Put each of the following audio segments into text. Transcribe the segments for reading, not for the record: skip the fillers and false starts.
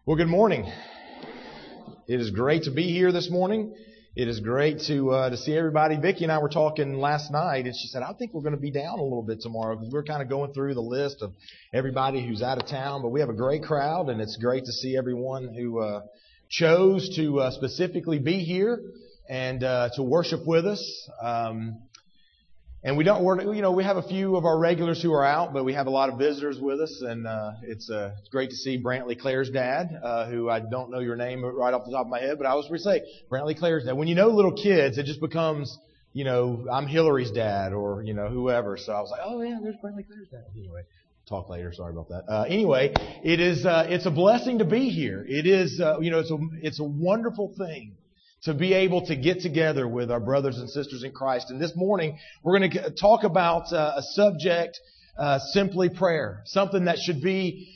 Well, good morning. It is great to be here this morning. It is great to see everybody. Vicki and I were talking last night, and she said, I think we're going to be down a little bit tomorrow because we're kind of going through the list of everybody who's out of town. But we have a great crowd, and it's great to see everyone who chose to specifically be here and to worship with us. And we have a few of our regulars who are out, but we have a lot of visitors with us, and it's great to see Brantley Claire's dad, who I don't know your name right off the top of my head, but I always say Brantley Claire's dad. When you know little kids, it just becomes, I'm Hillary's dad or, whoever. So I was like, oh yeah, there's Brantley Claire's dad. Anyway, talk later. Sorry about that. Anyway, it's a blessing to be here. It is, it's a wonderful thing to be able to get together with our brothers and sisters in Christ. And this morning, we're going to talk about a subject, simply prayer. Something that should be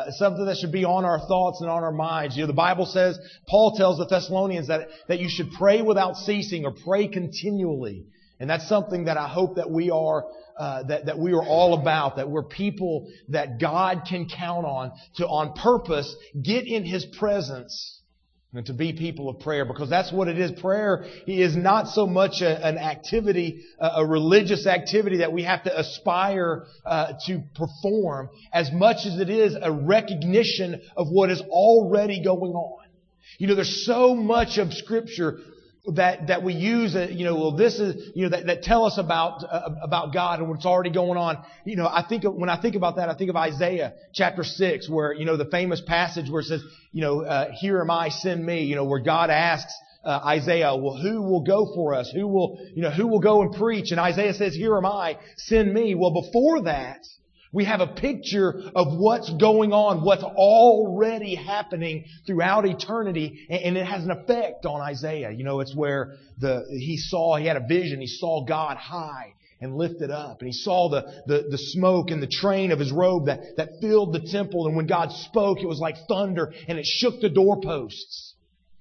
on our thoughts and on our minds. The Bible says, Paul tells the Thessalonians that you should pray without ceasing or pray continually. And that's something that I hope that we are that we are all about, that we're people that God can count on to, on purpose, get in His presence and to be people of prayer, because that's what it is. Prayer is not so much an activity, a religious activity that we have to aspire to perform, as much as it is a recognition of what is already going on. There's so much of Scripture that we use, this is, that tell us about God and what's already going on. When I think about that, I think of Isaiah chapter 6, where, the famous passage where it says, here am I, send me, where God asks Isaiah, well, who will go for us? Who will go and preach? And Isaiah says, here am I, send me. Well, before that, we have a picture of what's going on, what's already happening throughout eternity, and it has an effect on Isaiah. It's where he had a vision. He saw God high and lifted up, and he saw the smoke and the train of His robe that filled the temple. And when God spoke, it was like thunder, and it shook the doorposts.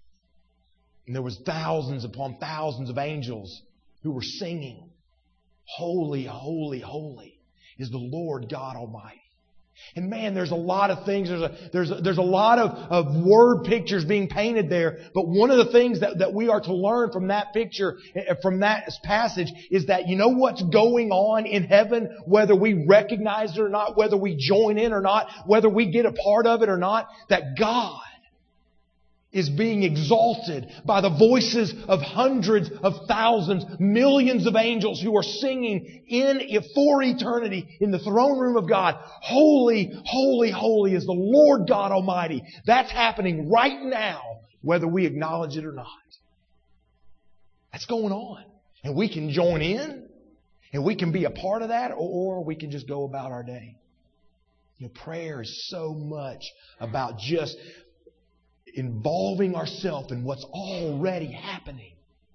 And there was thousands upon thousands of angels who were singing, "Holy, holy, holy is the Lord God Almighty." And man, there's a lot of things. There's a lot of word pictures being painted there. But one of the things that we are to learn from that picture, from that passage, is that what's going on in heaven, whether we recognize it or not, whether we join in or not, whether we get a part of it or not, that God is being exalted by the voices of hundreds of thousands, millions of angels who are singing for eternity in the throne room of God. Holy, holy, holy is the Lord God Almighty. That's happening right now, whether we acknowledge it or not. That's going on. And we can join in, and we can be a part of that, or we can just go about our day. Prayer is so much about just involving ourselves in what's already happening.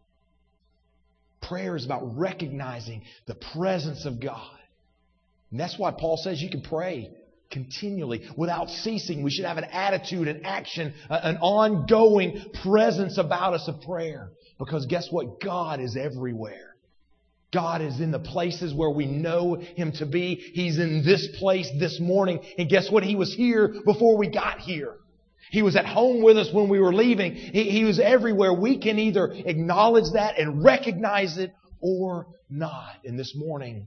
Prayer is about recognizing the presence of God. And that's why Paul says you can pray continually without ceasing. We should have an attitude, an action, an ongoing presence about us of prayer. Because guess what? God is everywhere. God is in the places where we know Him to be. He's in this place this morning. And guess what? He was here before we got here. He was at home with us when we were leaving. He was everywhere. We can either acknowledge that and recognize it or not. And this morning,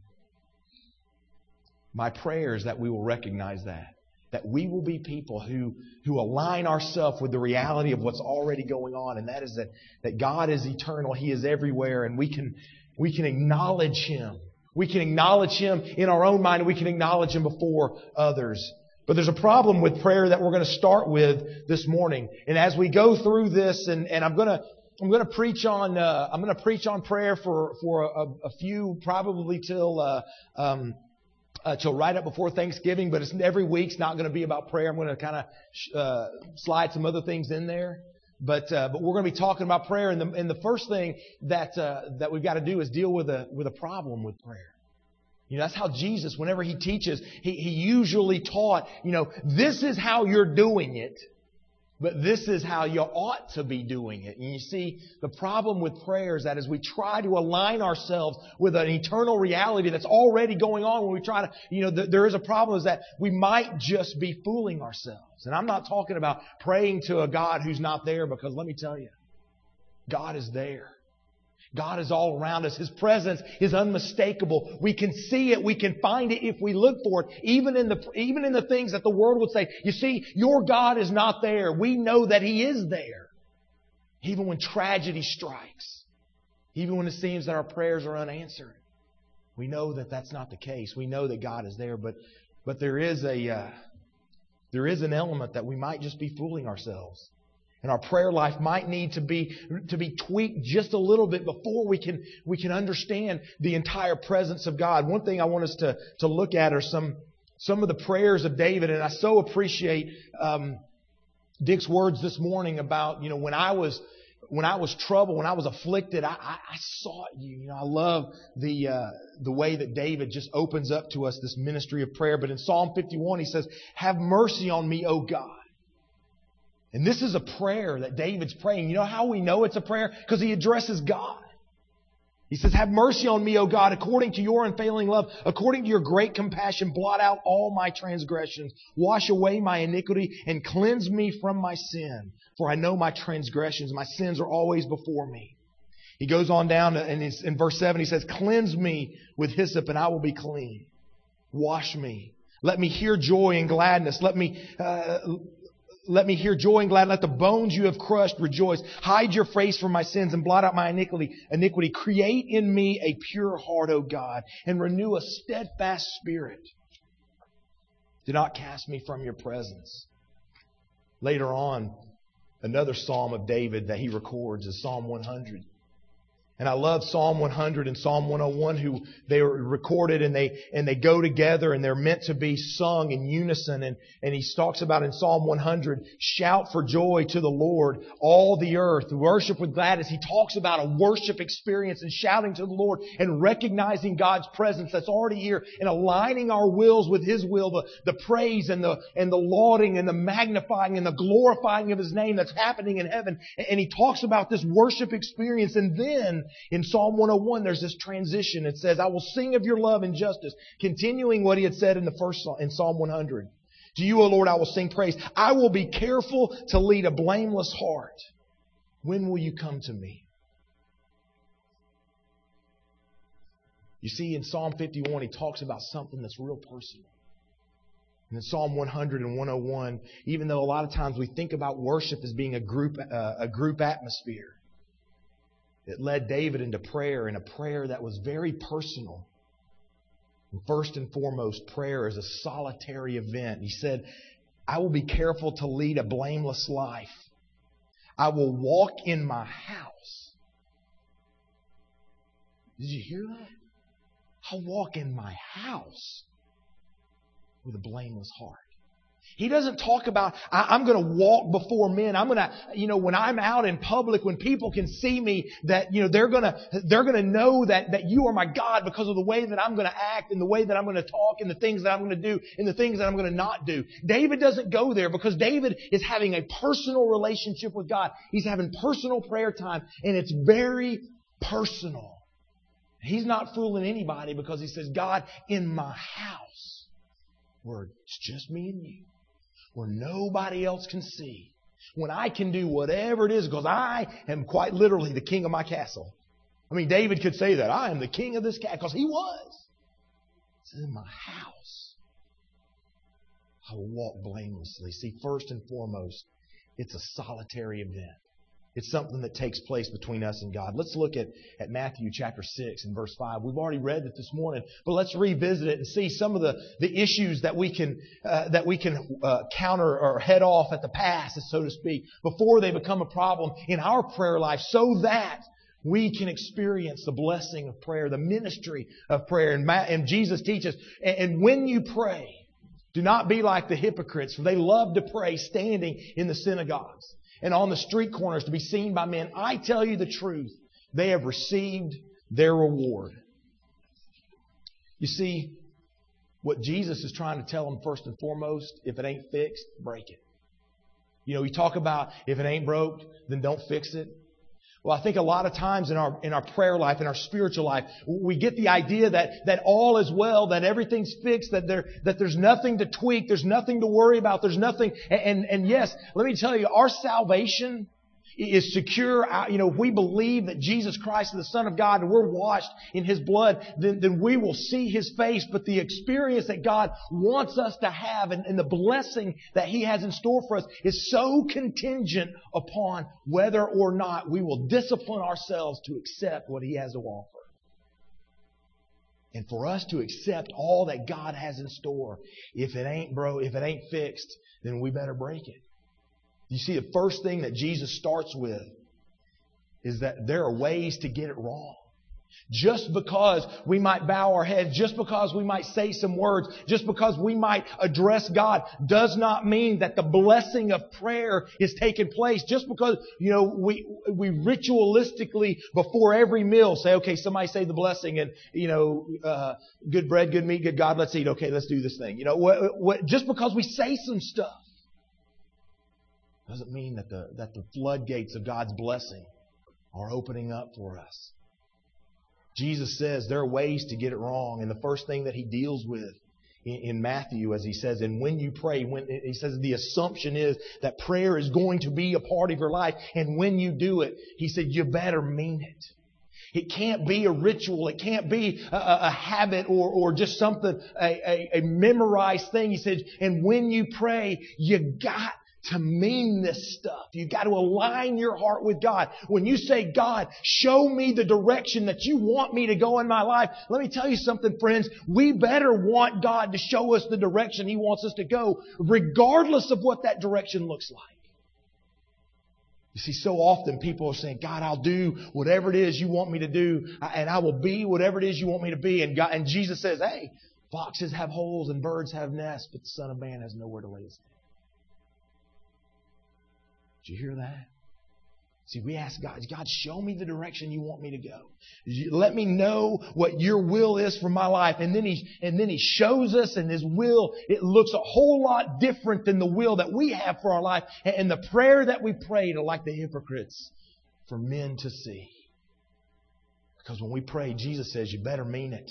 my prayer is that we will recognize that we will be people who align ourselves with the reality of what's already going on. And that is that God is eternal. He is everywhere. And we can acknowledge Him. We can acknowledge Him in our own mind, and we can acknowledge Him before others. But there's a problem with prayer that we're going to start with this morning. And as we go through this, and I'm going to preach on prayer for a few, probably till right up before Thanksgiving. But every week's not going to be about prayer. I'm going to kind of slide some other things in there. But we're going to be talking about prayer. And the first thing that we've got to do is deal with a problem with prayer. That's how Jesus, whenever He teaches, He usually taught, this is how you're doing it. But this is how you ought to be doing it. And you see, the problem with prayer is that as we try to align ourselves with an eternal reality that's already going on, when we try to, there is a problem is that we might just be fooling ourselves. And I'm not talking about praying to a God who's not there, because let me tell you, God is there. God is all around us. His presence is unmistakable. We can see it. We can find it if we look for it. Even in the things that the world would say, you see, your God is not there. We know that He is there. Even when tragedy strikes. Even when it seems that our prayers are unanswered. We know that that's not the case. We know that God is there. But there is an element that we might just be fooling ourselves. And our prayer life might need to be tweaked just a little bit before we can understand the entire presence of God. One thing I want us to look at are some of the prayers of David, and I so appreciate Dick's words this morning about when I was troubled, when I was afflicted, I sought you. I love the way that David just opens up to us this ministry of prayer. But in Psalm 51, he says, "Have mercy on me, O God." And this is a prayer that David's praying. You know how we know it's a prayer? Because he addresses God. He says, "Have mercy on me, O God, according to your unfailing love, according to your great compassion, blot out all my transgressions, wash away my iniquity, and cleanse me from my sin. For I know my transgressions, my sins are always before me." He goes on down and in verse 7, he says, "Cleanse me with hyssop, and I will be clean. Wash me. Let me hear joy and gladness. Let me hear joy and gladness. Let the bones you have crushed rejoice. Hide your face from my sins and blot out my iniquity. Create in me a pure heart, O God, and renew a steadfast spirit. Do not cast me from your presence." Later on, another Psalm of David that he records is Psalm 100. And I love Psalm 100 and Psalm 101, who they were recorded and they go together and they're meant to be sung in unison. And he talks about in Psalm 100, "Shout for joy to the Lord, all the earth. Worship with gladness." He talks about a worship experience and shouting to the Lord and recognizing God's presence that's already here and aligning our wills with His will, the praise and the lauding and the magnifying and the glorifying of His name that's happening in heaven. And he talks about this worship experience. And then in Psalm 101, there's this transition. It says, "I will sing of your love and justice," continuing what he had said in Psalm 100. "To you, O Lord, I will sing praise. I will be careful to lead a blameless heart. When will you come to me?" You see, in Psalm 51, he talks about something that's real personal. And in Psalm 100 and 101, even though a lot of times we think about worship as being a group atmosphere, it led David into prayer, and a prayer that was very personal. And first and foremost, prayer is a solitary event. He said, "I will be careful to lead a blameless life. I will walk in my house." Did you hear that? I'll walk in my house with a blameless heart. He doesn't talk about, I'm going to walk before men. I'm going to, when I'm out in public, when people can see me, that, they're going to know that you are my God because of the way that I'm going to act and the way that I'm going to talk and the things that I'm going to do and the things that I'm going to not do. David doesn't go there because David is having a personal relationship with God. He's having personal prayer time, and it's very personal. He's not fooling anybody because he says, "God, in my house, where it's just me and you, where nobody else can see, when I can do whatever it is, because I am quite literally the king of my castle." I mean, David could say that. "I am the king of this castle," because he was. He said, "In my house, I will walk blamelessly." See, first and foremost, it's a solitary event. It's something that takes place between us and God. Let's look at Matthew chapter 6 and verse 5. We've already read it this morning, but let's revisit it and see some of the issues that we can counter or head off at the pass, so to speak, before they become a problem in our prayer life, so that we can experience the blessing of prayer, the ministry of prayer. And Jesus teaches, and when you pray, do not be like the hypocrites, for they love to pray standing in the synagogues and on the street corners to be seen by men. I tell you the truth, they have received their reward. You see, what Jesus is trying to tell them first and foremost, if it ain't fixed, break it. We talk about if it ain't broke, then don't fix it. Well, I think a lot of times in our prayer life, in our spiritual life, we get the idea that all is well, that everything's fixed, that there's nothing to tweak, there's nothing to worry about, there's nothing. And yes, let me tell you, our salvation is secure. If we believe that Jesus Christ is the Son of God and we're washed in His blood, then we will see His face. But the experience that God wants us to have and the blessing that He has in store for us is so contingent upon whether or not we will discipline ourselves to accept what He has to offer. And for us to accept all that God has in store, if it ain't fixed, then we better break it. You see, the first thing that Jesus starts with is that there are ways to get it wrong. Just because we might bow our heads, just because we might say some words, just because we might address God, does not mean that the blessing of prayer is taking place. Just because, we ritualistically before every meal say, okay, somebody say the blessing and, good bread, good meat, good God, let's eat. Okay, let's do this thing. Just because we say some stuff doesn't mean that the floodgates of God's blessing are opening up for us. Jesus says there are ways to get it wrong. And the first thing that He deals with in Matthew, as He says, and when you pray, He says the assumption is that prayer is going to be a part of your life. And when you do it, He said, you better mean it. It can't be a ritual. It can't be a habit or just something, a memorized thing. He said, and when you pray, you got to mean this stuff. You've got to align your heart with God. When you say, God, show me the direction that you want me to go in my life. Let me tell you something, friends. We better want God to show us the direction He wants us to go, regardless of what that direction looks like. You see, so often people are saying, God, I'll do whatever it is you want me to do, and I will be whatever it is you want me to be. And Jesus says, hey, foxes have holes and birds have nests, but the Son of Man has nowhere to lay His head. Did you hear that? See, we ask God, show me the direction you want me to go. Let me know what your will is for my life. And then He shows us, and His will, it looks a whole lot different than the will that we have for our life. And the prayer that we pray to, like the hypocrites, for men to see. Because when we pray, Jesus says, you better mean it.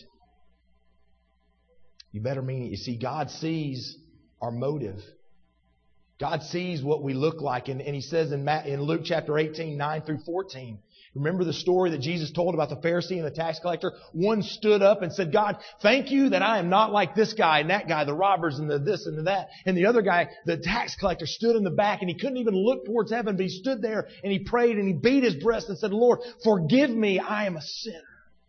You better mean it. You see, God sees our motive. God sees what we look like. And He says in Luke chapter 18, 9 through 14, remember the story that Jesus told about the Pharisee and the tax collector? One stood up and said, God, thank you that I am not like this guy and that guy, the robbers and the this and the that. And the other guy, the tax collector, stood in the back and he couldn't even look towards heaven, but he stood there and he prayed and he beat his breast and said, Lord, forgive me, I am a sinner.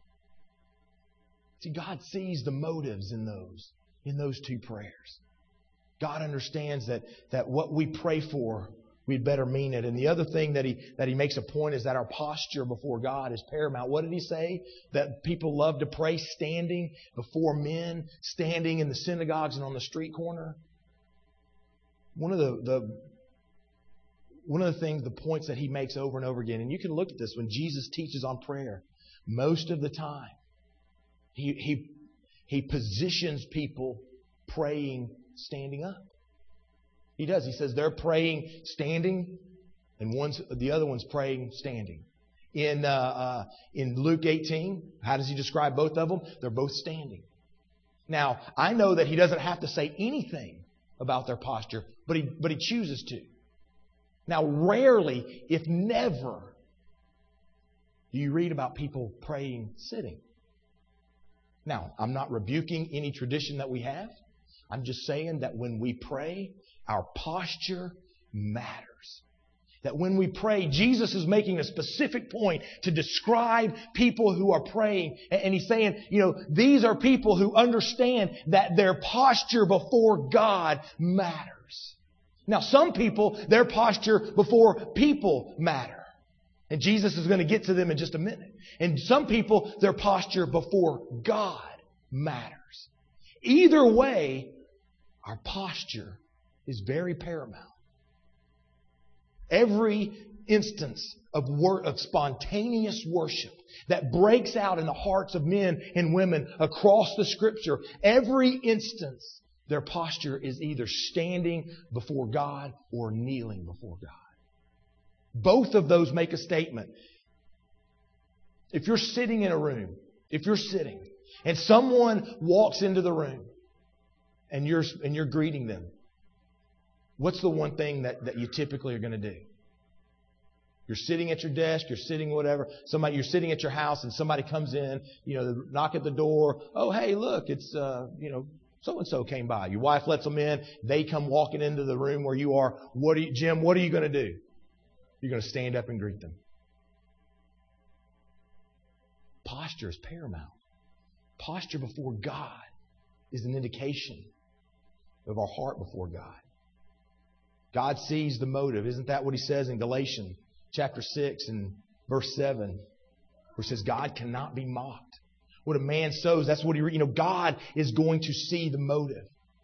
See, God sees the motives in those two prayers. God understands that what we pray for, we'd better mean it. And the other thing that he makes a point is that our posture before God is paramount. What did He say? That people love to pray standing before men, standing in the synagogues and on the street corner. One of the things, the points that He makes over and over again, and you can look at this when Jesus teaches on prayer, most of the time, He positions people praying standing up. He does. He says they're praying standing, and the other one's praying standing. In Luke 18, how does He describe both of them? They're both standing. Now, I know that He doesn't have to say anything about their posture, but he chooses to. Now, rarely, if never, do you read about people praying sitting. Now, I'm not rebuking any tradition that we have. I'm just saying that when we pray, our posture matters. That when we pray, Jesus is making a specific point to describe people who are praying. And He's saying, these are people who understand that their posture before God matters. Now, some people, their posture before people matter. And Jesus is going to get to them in just a minute. And some people, their posture before God matters. Either way, our posture is very paramount. Every instance of spontaneous worship that breaks out in the hearts of men and women across the Scripture, every instance Their posture is either standing before God or kneeling before God. Both of those make a statement. If you're sitting in a room, and someone walks into the room and you're greeting them, what's the one thing that you typically are going to do? You're sitting at your desk, you're sitting whatever. You're sitting at your house and somebody comes in, knock at the door. Oh, hey, look, it's, so-and-so came by. Your wife lets them in. They come walking into the room where you are. Jim, what are you going to do? You're going to stand up and greet them. Posture is paramount. Posture before God is an indication of our heart before God. God sees the motive. Isn't that what He says in Galatians chapter 6 and verse 7? Where He says God cannot be mocked. What a man sows, that's what God is going to see the motive.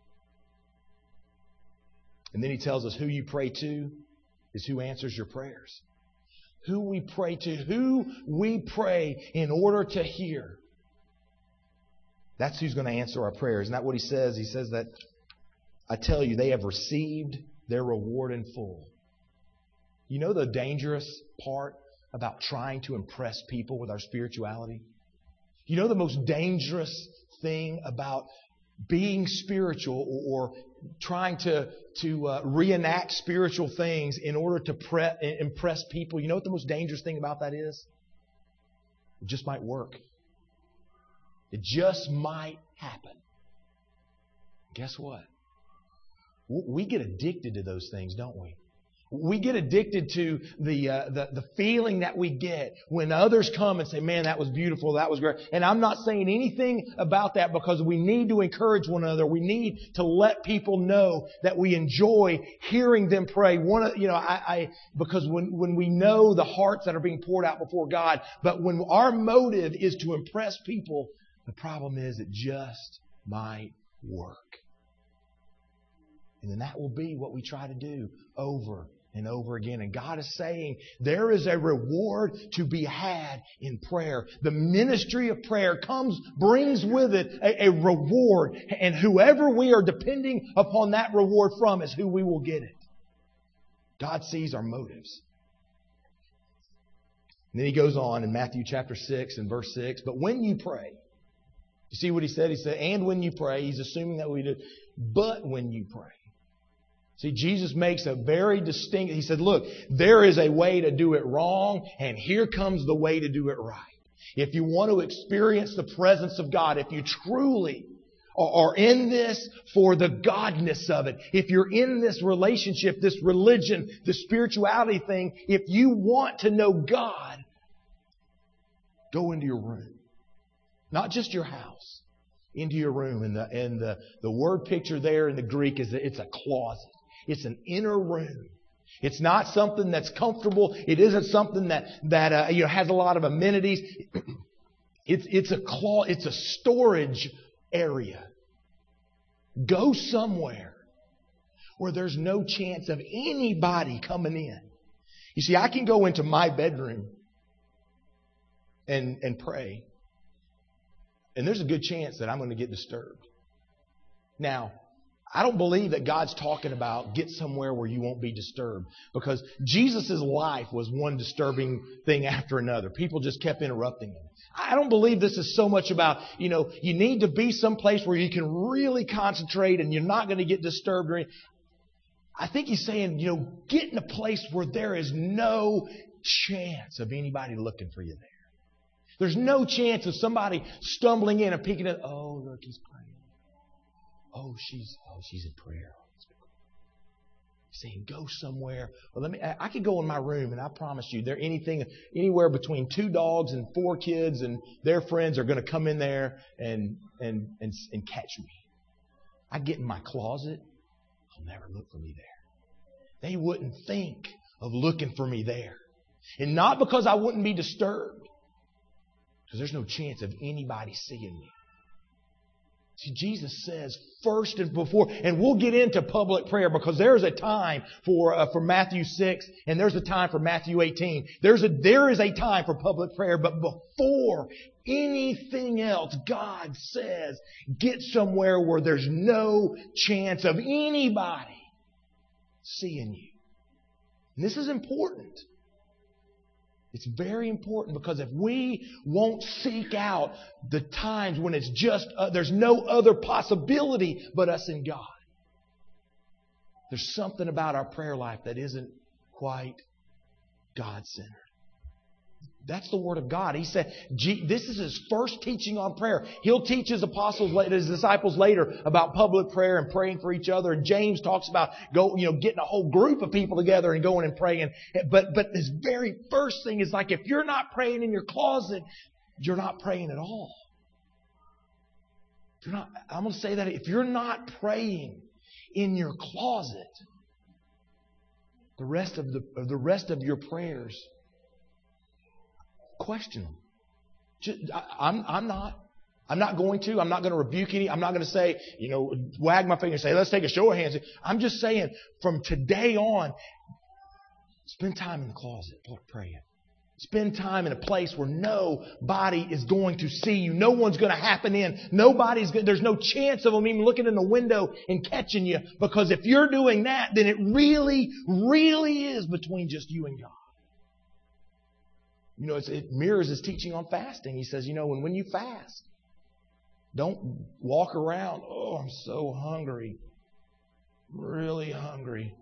And then He tells us who you pray to is who answers your prayers. Who we pray to, who we pray in order to hear. That's who's going to answer our prayers. Isn't that what He says? He says that, I tell you, they have received their reward in full. You know the dangerous part about trying to impress people with our spirituality? You know the most dangerous thing about being spiritual or trying to reenact spiritual things in order to impress people? You know what the most dangerous thing about that is? It just might work. It just might happen. Guess what? We get addicted to those things, don't we? We get addicted to the feeling that we get when others come and say, man, that was beautiful, that was great. And I'm not saying anything about that because we need to encourage one another. We need to let people know that we enjoy hearing them pray. Because when we know the hearts that are being poured out before God, but when our motive is to impress people, the problem is it just might work. And then that will be what we try to do over and over again. And God is saying there is a reward to be had in prayer. The ministry of prayer brings with it a reward. And whoever we are depending upon that reward from is who we will get it. God sees our motives. And then He goes on in Matthew chapter 6 and verse 6. But when you pray, you see what He said? He said, and when you pray, He's assuming that we do. But when you pray. See, Jesus makes a very distinct, He said, look, there is a way to do it wrong, and here comes the way to do it right. If you want to experience the presence of God, if you truly are in this for the godness of it, if you're in this relationship, this religion, this spirituality thing, if you want to know God, go into your room. Not just your house, into your room. And the word picture there in the Greek is that it's a closet. It's an inner room. It's not something that's comfortable. It isn't something that has a lot of amenities. It's a storage area. Go somewhere where there's no chance of anybody coming in. You see, I can go into my bedroom and pray, and there's a good chance that I'm going to get disturbed. Now, I don't believe that God's talking about get somewhere where you won't be disturbed, because Jesus' life was one disturbing thing after another. People just kept interrupting Him. I don't believe this is so much about, you need to be someplace where you can really concentrate and you're not going to get disturbed. I think He's saying, get in a place where there is no chance of anybody looking for you there. There's no chance of somebody stumbling in and peeking at, oh, look, he's praying. Oh, she's in prayer. He's saying, go somewhere. Well, I could go in my room, and I promise you, anywhere between 2 dogs and 4 kids and their friends are going to come in there and catch me. I get in my closet, they'll never look for me there. They wouldn't think of looking for me there. And not because I wouldn't be disturbed, because there's no chance of anybody seeing me. See, Jesus says first and before, and we'll get into public prayer because there's a time for Matthew 6 and there's a time for Matthew 18. There is a time for public prayer, but before anything else, God says, get somewhere where there's no chance of anybody seeing you. And this is important. It's very important because if we won't seek out the times when it's just, there's no other possibility but us and God, there's something about our prayer life that isn't quite God-centered. That's the Word of God. He said, this is His first teaching on prayer. He'll teach His disciples later about public prayer and praying for each other. And James talks about getting a whole group of people together and going and praying. But His very first thing is like, if you're not praying in your closet, you're not praying at all. I'm going to say that if you're not praying in your closet, the rest of your prayers, question them. I'm not going to rebuke any. I'm not going to say, wag my finger and say, let's take a show of hands. I'm just saying, from today on, spend time in the closet praying. Spend time in a place where nobody is going to see you. No one's going to happen in. There's no chance of them even looking in the window and catching you. Because if you're doing that, then it really, really is between just you and God. It mirrors His teaching on fasting. He says, when you fast, don't walk around, I'm so hungry. I'm really hungry.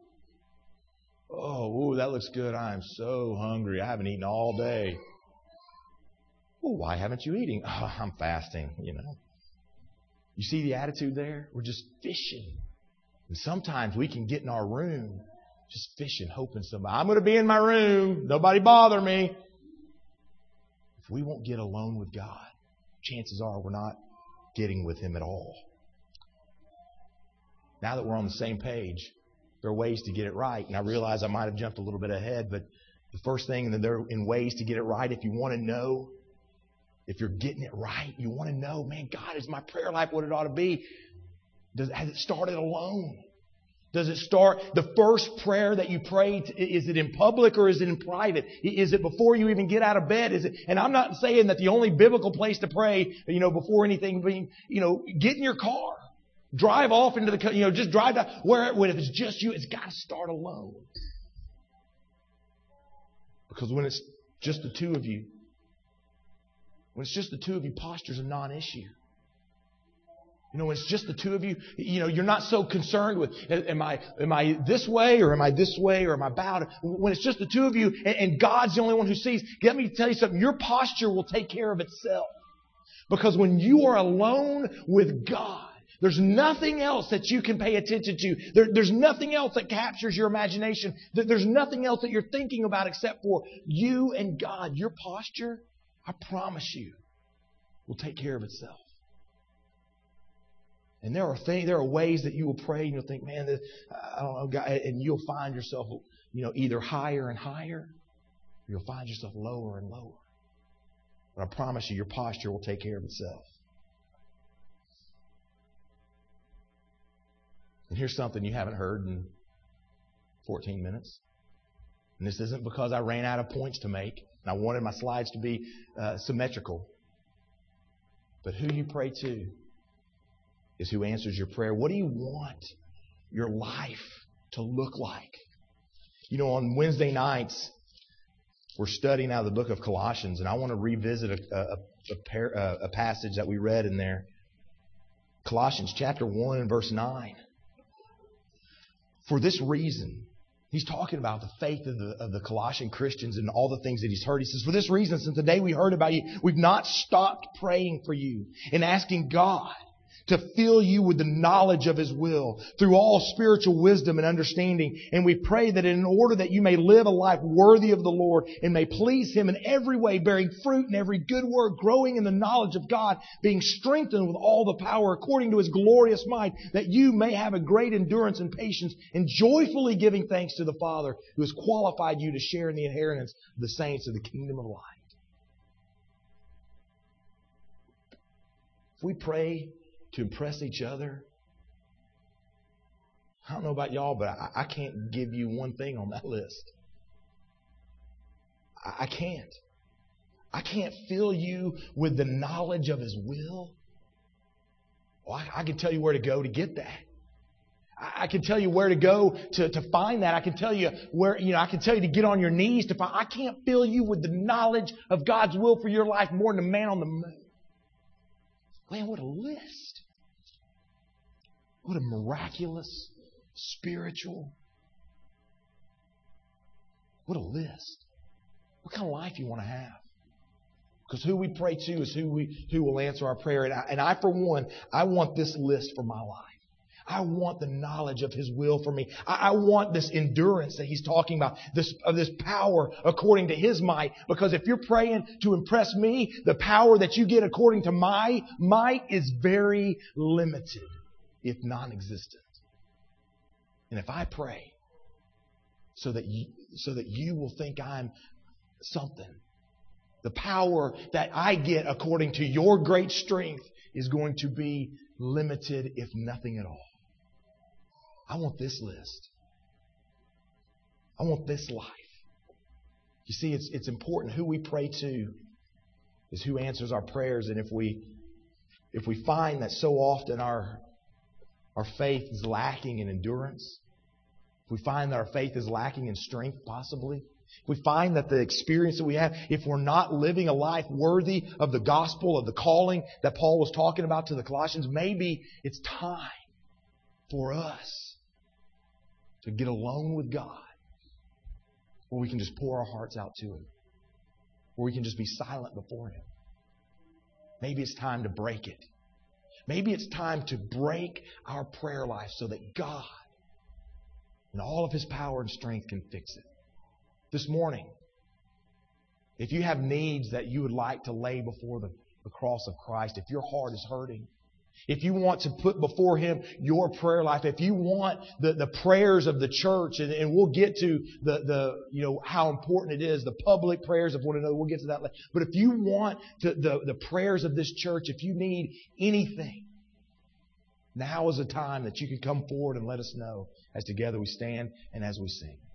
That looks good. I am so hungry. I haven't eaten all day. Why haven't you eaten? I'm fasting, You see the attitude there? We're just fishing. And sometimes we can get in our room just fishing, hoping I'm going to be in my room. Nobody bother me. If we won't get alone with God, chances are we're not getting with Him at all. Now that we're on the same page, there are ways to get it right. And I realize I might have jumped a little bit ahead, but the first thing, and then there are in ways to get it right, if you want to know if you're getting it right, you want to know, man, God, is my prayer life what it ought to be? Has it started alone? Does it start, the first prayer that you pray, is it in public or is it in private? Is it before you even get out of bed? And I'm not saying that the only biblical place to pray, before anything being, get in your car. Drive off into the, just drive down. If it's just you, it's got to start alone. Because when it's just the two of you, posture's a non-issue. When it's just the two of you, you're not so concerned with, am I this way or am I this way or am I bowed? When it's just the two of you and God's the only one who sees, let me tell you something, your posture will take care of itself. Because when you are alone with God, there's nothing else that you can pay attention to. There's nothing else that captures your imagination. There's nothing else that you're thinking about except for you and God. Your posture, I promise you, will take care of itself. And there are ways that you will pray and you'll think, man, I don't know, God, and you'll find yourself, either higher and higher, or you'll find yourself lower and lower. But I promise you, your posture will take care of itself. And here's something you haven't heard in 14 minutes. And this isn't because I ran out of points to make and I wanted my slides to be symmetrical. But who you pray to is who answers your prayer. What do you want your life to look like? On Wednesday nights, we're studying out of the book of Colossians, and I want to revisit a passage that we read in there. Colossians chapter 1 and verse 9. For this reason, he's talking about the faith of the Colossian Christians and all the things that he's heard. He says, for this reason, since the day we heard about you, we've not stopped praying for you and asking God to fill you with the knowledge of His will through all spiritual wisdom and understanding. And we pray that in order that you may live a life worthy of the Lord and may please Him in every way, bearing fruit in every good work, growing in the knowledge of God, being strengthened with all the power according to His glorious might, that you may have a great endurance and patience, and joyfully giving thanks to the Father who has qualified you to share in the inheritance of the saints of the kingdom of light. If we pray to impress each other. I don't know about y'all, but I can't give you one thing on that list. I can't. I can't fill you with the knowledge of His will. Well, I can tell you where to go to get that. I can tell you where to go to find that. I can tell you where, I can tell you to get on your knees to find. I can't fill you with the knowledge of God's will for your life more than a man on the moon. Man, what a list. What a miraculous, spiritual. What a list. What kind of life you want to have? Because who we pray to is who will answer our prayer. And I, for one, I want this list for my life. I want the knowledge of His will for me. I want this endurance that He's talking about, this power according to His might. Because if you're praying to impress me, the power that you get according to my might is very limited, if non-existent. And if I pray so that you will think I'm something, the power that I get according to your great strength is going to be limited, if nothing at all. I want this list. I want this life. You see, it's important. Who we pray to is who answers our prayers. And if we find that so often our faith is lacking in endurance, if we find that our faith is lacking in strength, possibly, if we find that the experience that we have, if we're not living a life worthy of the gospel, of the calling that Paul was talking about to the Colossians, maybe it's time for us to get alone with God, where we can just pour our hearts out to Him, where we can just be silent before Him. Maybe it's time to break it. Maybe it's time to break our prayer life so that God, in all of His power and strength, can fix it. This morning, if you have needs that you would like to lay before the cross of Christ, if your heart is hurting, if you want to put before Him your prayer life, if you want the prayers of the church, and we'll get to the how important it is, the public prayers of one another, we'll get to that later. But if you want the prayers of this church, if you need anything, now is a time that you can come forward and let us know as together we stand and as we sing.